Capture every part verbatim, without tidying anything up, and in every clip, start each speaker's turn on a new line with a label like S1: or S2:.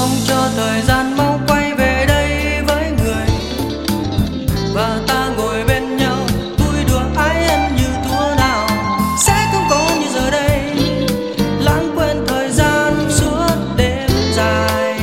S1: mong cho thời gian mau quay về đây với người, và ta ngồi bên nhau vui đùa ái ân như thuở nào. Sẽ không có như giờ đây, lãng quên thời gian suốt đêm dài.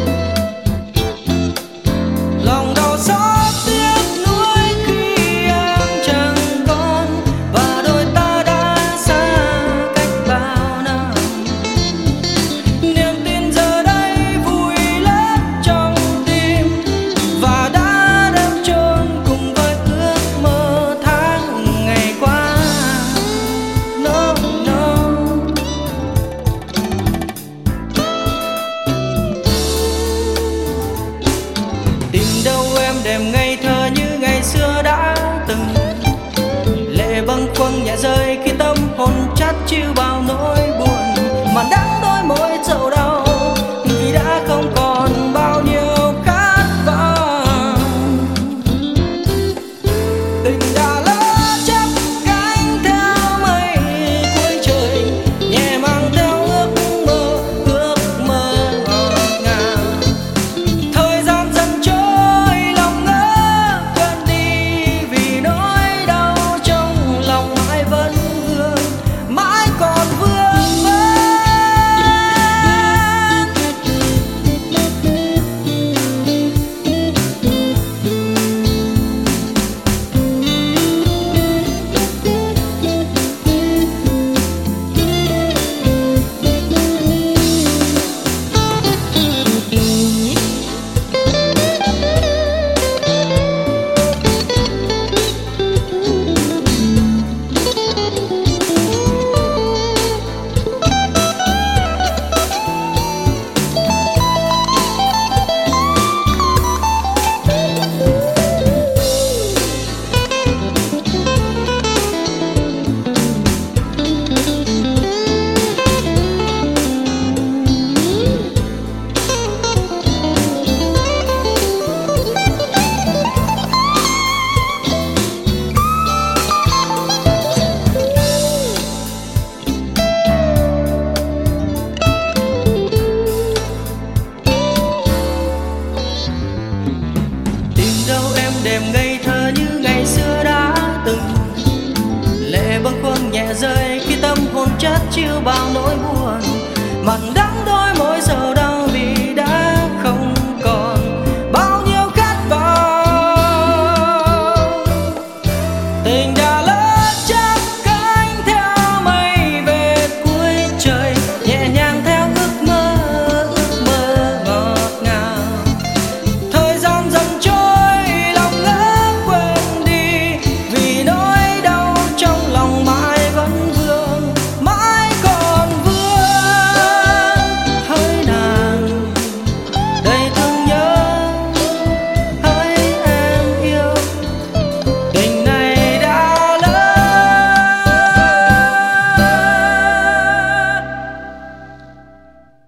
S1: Lòng đau xót tiếc nuối khi em chẳng còn, và đôi ta đã xa cách bao năm. Niềm tin giờ đây vùi lấp trong tim, và đã đâm chôn cùng với ước mơ tháng ngày qua. No, no. Tìm đâu em đêm ngây thơ như ngày xưa đã từng, lệ bâng khuâng nhẹ rơi khi tâm hồn chát chiu bao nỗi buồn. Mà đắng đôi môi sầu đau vì đã không còn bao nhiêu khát vọng. Tình đã lỡ chấp cánh theo mây cuối trời, nhẹ mang theo ước mơ, ước mơ ngọt ngào. Thời gian dần trôi lòng ngỡ quên đi, vì nỗi đau trong lòng mãi vẫn vương, mãi còn vương vấn. Đêm ngây thơ như ngày xưa đã từng, lệ bâng khuâng nhẹ rơi khi tâm hồn chát chiu bao nỗi